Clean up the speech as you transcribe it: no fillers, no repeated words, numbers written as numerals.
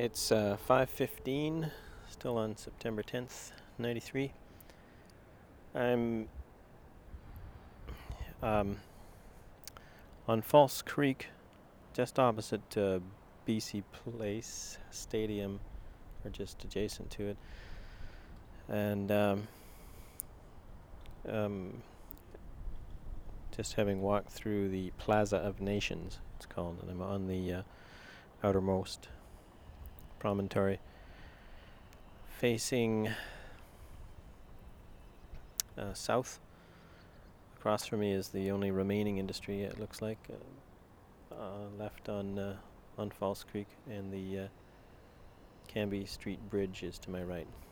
It's 5:15, still on September 10th, 93. I'm on False Creek, just opposite BC Place Stadium, or just adjacent to it. And just having walked through the Plaza of Nations, it's called, and I'm on the outermost promontory, facing south. Across from me is the only remaining industry, it looks like, left on False Creek, and the Cambie Street Bridge is to my right.